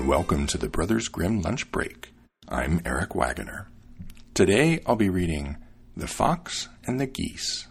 welcome to the Brothers Grimm Lunch Break. I'm Eric Wagoner. Today I'll be reading The Fox and the Geese.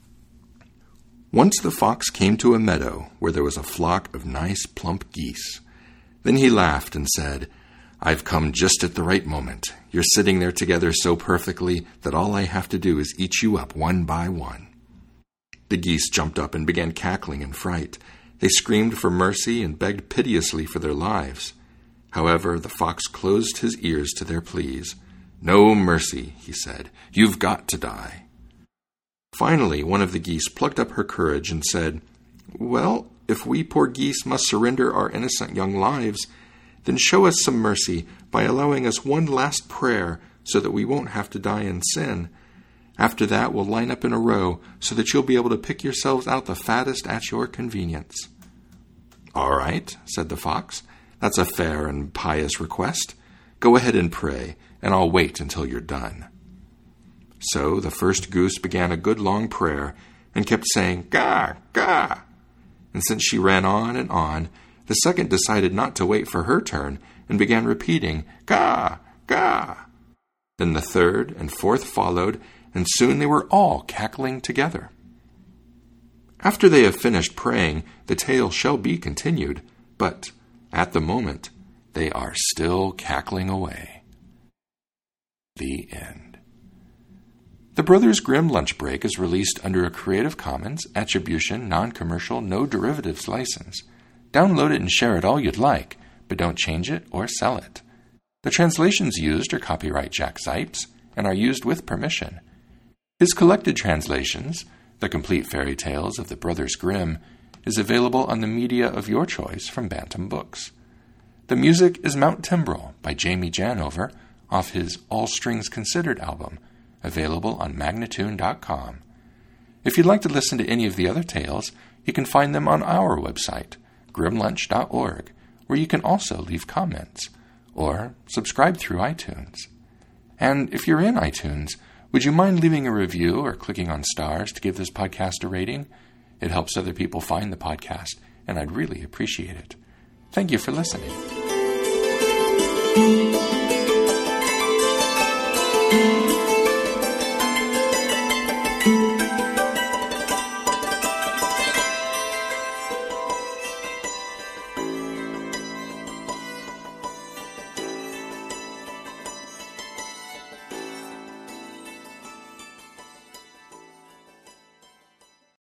Once the fox came to a meadow where there was a flock of nice plump geese. Then he laughed and said, "I've come just at the right moment. You're sitting there together so perfectly that all I have to do is eat you up one by one." The geese jumped up and began cackling in fright. They screamed for mercy and begged piteously for their lives. However, the fox closed his ears to their pleas. "No mercy," he said. "You've got to die." Finally, one of the geese plucked up her courage and said, "Well, if we poor geese must surrender our innocent young lives, then show us some mercy by allowing us one last prayer so that we won't have to die in sin. After that, we'll line up in a row so that you'll be able to pick yourselves out the fattest at your convenience." "All right," said the fox. "That's a fair and pious request. Go ahead and pray, and I'll wait until you're done." So the first goose began a good long prayer and kept saying, "Gah, gah." And since she ran on, the second decided not to wait for her turn and began repeating, "Gah, gah." Then the third and fourth followed, and soon they were all cackling together. After they have finished praying, the tale shall be continued, but at the moment they are still cackling away. The end. The Brothers Grimm Lunch Break is released under a Creative Commons Attribution Non-Commercial No Derivatives license. Download it and share it all you'd like, but don't change it or sell it. The translations used are copyright Jack Zipes and are used with permission. His collected translations, The Complete Fairy Tales of the Brothers Grimm, is available on the media of your choice from Bantam Books. The music is Mount Timbrel by Jamie Janover off his All Strings Considered album, available on Magnatune.com. If you'd like to listen to any of the other tales, you can find them on our website, grimlunch.org, where you can also leave comments, or subscribe through iTunes. And if you're in iTunes, would you mind leaving a review or clicking on stars to give this podcast a rating? It helps other people find the podcast, and I'd really appreciate it. Thank you for listening.